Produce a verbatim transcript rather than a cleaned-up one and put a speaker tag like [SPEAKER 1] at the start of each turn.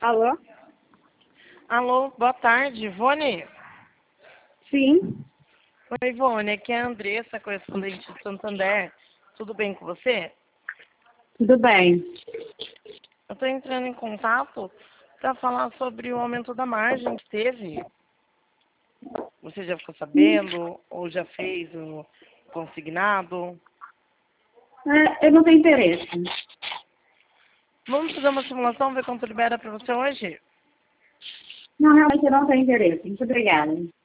[SPEAKER 1] Alô?
[SPEAKER 2] Alô, boa tarde, Ivone.
[SPEAKER 1] Sim,
[SPEAKER 2] Oi, Ivone, aqui é a Andressa, correspondente de Santander. Tudo bem com você?
[SPEAKER 1] tudo bem.
[SPEAKER 2] Eu estou entrando em contato para falar sobre o aumento da margem que teve. Você já ficou sabendo ou já fez o consignado?
[SPEAKER 1] É, eu não tenho interesse.
[SPEAKER 2] Vamos fazer uma simulação, ver quanto libera para você hoje?
[SPEAKER 1] Não, realmente eu não tenho interesse. Muito obrigada.